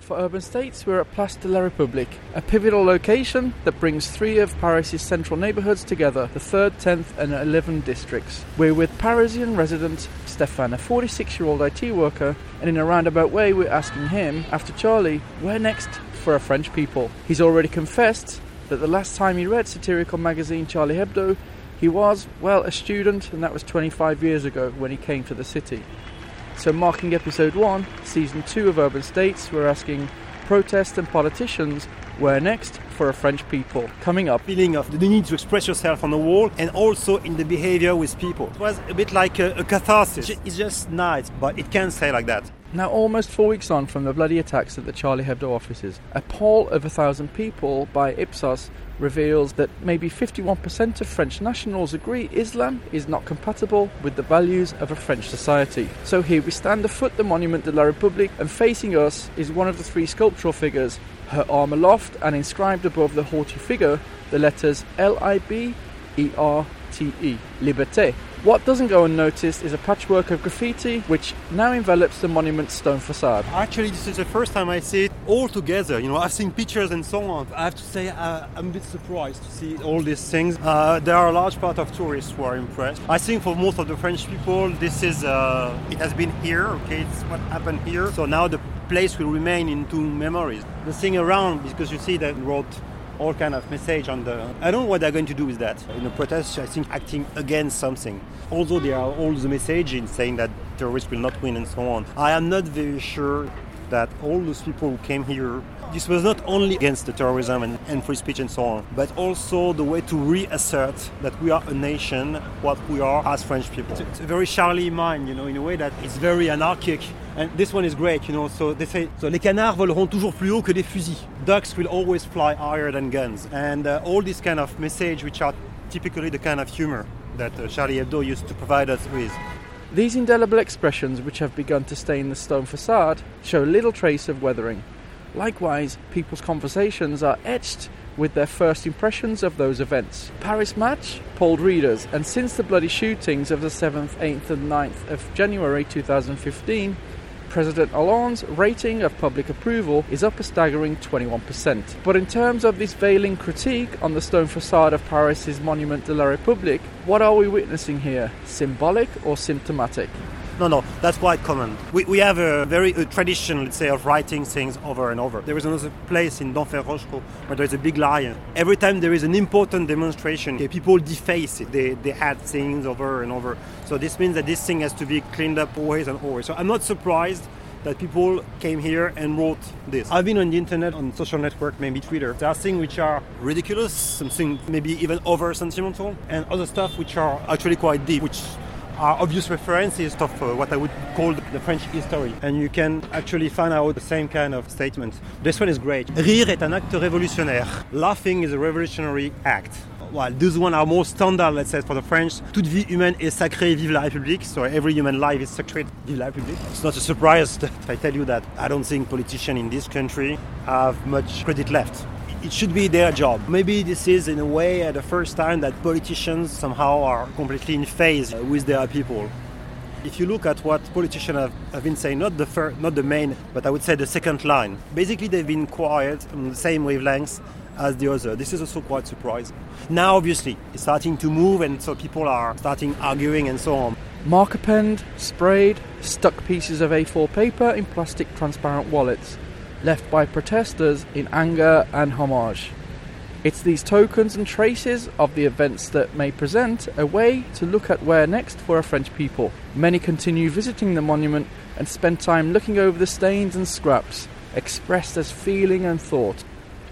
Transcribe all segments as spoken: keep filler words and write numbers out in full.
For Urban States, we're at Place de la République, a pivotal location that brings three of Paris' central neighbourhoods together, the third, tenth and eleventh districts. We're with Parisian resident Stéphane, a forty-six-year-old I T worker, and in a roundabout way we're asking him, after Charlie, where next for a French people? He's already confessed that the last time he read satirical magazine Charlie Hebdo, he was, well, a student, and that was twenty-five years ago when he came to the city. So marking episode one, season two of Urban States, we're asking protests and politicians, where next for a French people? Coming up. Feeling of the need to express yourself on the wall and also in the behavior with people. It was a bit like a, a catharsis. It's just nice, but it can't stay like that. Now, almost four weeks on from the bloody attacks at the Charlie Hebdo offices, a poll of a thousand people by Ipsos reveals that maybe fifty-one percent of French nationals agree Islam is not compatible with the values of a French society. So here we stand afoot the Monument de la République, and facing us is one of the three sculptural figures, her arm aloft and inscribed above the haughty figure the letters L I B E R T E, Liberté. What doesn't go unnoticed is a patchwork of graffiti which now envelops the monument's stone facade. Actually, this is the first time I see it all together. You know, I've seen pictures and so on. I have to say, uh, I'm a bit surprised to see all these things. Uh, there are a large part of tourists who are impressed. I think for most of the French people, this is, uh, it has been here, okay, it's what happened here. So now the place will remain into memories. The thing around, because you see that wrote all kind of message on the... I don't know what they're going to do with that. In a protest, I think acting against something. Although there are all the messaging saying that terrorists will not win and so on. I am not very sure that all those people who came here, this was not only against the terrorism and, and free speech and so on, but also the way to reassert that we are a nation, what we are as French people. It's, it's a very Charlie mind, you know, in a way that it's very anarchic. And this one is great, you know, so they say, so les canards voleront toujours plus haut que des fusils. Ducks will always fly higher than guns. And uh, all these kind of message, which are typically the kind of humor that uh, Charlie Hebdo used to provide us with. These indelible expressions, which have begun to stain the stone facade, show little trace of weathering. Likewise, people's conversations are etched with their first impressions of those events. Paris Match polled readers, and since the bloody shootings of the seventh, eighth and ninth of January two thousand fifteen, President Hollande's rating of public approval is up a staggering twenty-one percent. But in terms of this veiling critique on the stone facade of Paris' Monument de la République, what are we witnessing here? Symbolic or symptomatic? No, no, that's quite common. We, we have a very a tradition, let's say, of writing things over and over. There is another place in Denfert Rochereau where there is a big lion. Every time there is an important demonstration, okay, people deface it. They, they add things over and over. So this means that this thing has to be cleaned up always and always. So I'm not surprised that people came here and wrote this. I've been on the internet, on social network, maybe Twitter. There are things which are ridiculous, something maybe even over sentimental, and other stuff which are actually quite deep, which are obvious references of uh, what I would call the French history. And you can actually find out the same kind of statement. This one is great. Rire est un acte révolutionnaire. Laughing is a revolutionary act. Well, these ones are more standard, let's say, for the French. Toute vie humaine est sacrée, vive la République. So every human life is sacred, vive la République. It's not a surprise that I tell you that I don't think politicians in this country have much credit left. It should be their job. Maybe this is, in a way, uh, the first time that politicians somehow are completely in phase uh, with their people. If you look at what politicians have, have been saying, not the fir- not the main, but I would say the second line, basically they've been quiet on the same wavelengths as the other. This is also quite surprising. Now, obviously, it's starting to move, and so people are starting arguing and so on. Marker penned, sprayed, stuck pieces of A four paper in plastic transparent wallets, left by protesters in anger and homage. It's these tokens and traces of the events that may present a way to look at where next for a French people. Many continue visiting the monument and spend time looking over the stains and scraps, expressed as feeling and thought.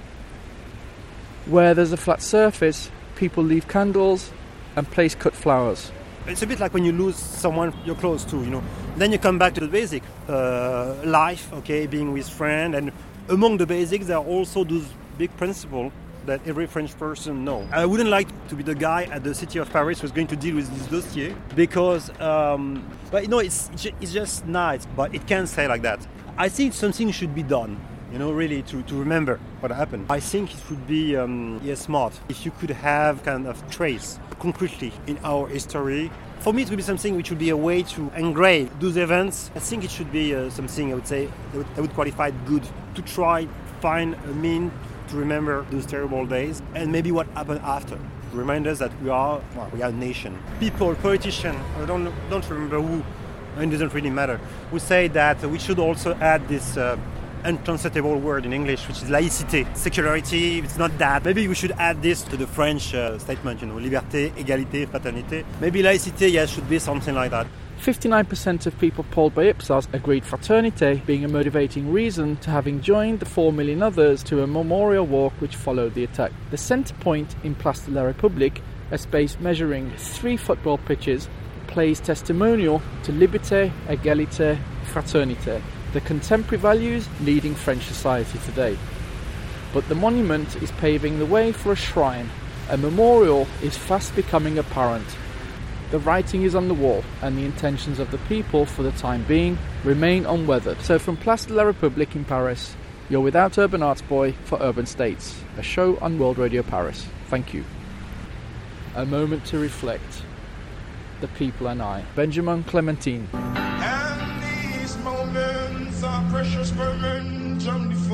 Where there's a flat surface, people leave candles and place cut flowers. It's a bit like when you lose someone you're close to, you know. Then you come back to the basic uh, life, okay, being with friends. And among the basics, there are also those big principles that every French person knows. I wouldn't like to be the guy at the city of Paris who's going to deal with this dossier because, um, but you know, it's it's just nice, but it can't stay like that. I think something should be done, you know, really to, to remember what happened. I think it would be um, yeah, smart if you could have kind of trace concretely in our history. For me, it would be something which would be a way to engrave those events. I think it should be uh, something I would say I would, I would qualify good to try find a mean to remember those terrible days and maybe what happened after. Remind us that we are well, we are a nation. People, politicians, I don't don't remember who, it doesn't really matter, who say that we should also add this uh, untranslatable word in English, which is laïcité. Secularity, it's not that. Maybe we should add this to the French uh, statement, you know, liberté, égalité, fraternité. Maybe laïcité, yes, should be something like that. fifty-nine percent of people polled by Ipsos agreed fraternité being a motivating reason to having joined the four million others to a memorial walk which followed the attack. The centre point in Place de la République, a space measuring three football pitches, plays testimonial to liberté, égalité, fraternité, the contemporary values leading French society today. But the monument is paving the way for a shrine. A memorial is fast becoming apparent. The writing is on the wall, and the intentions of the people, for the time being, remain unweathered. So from Place de la République in Paris, you're without Urban Arts Boy for Urban States, a show on World Radio Paris. Thank you. A moment to reflect. The people and I. Benjamin Clementine. And these moments are precious moments.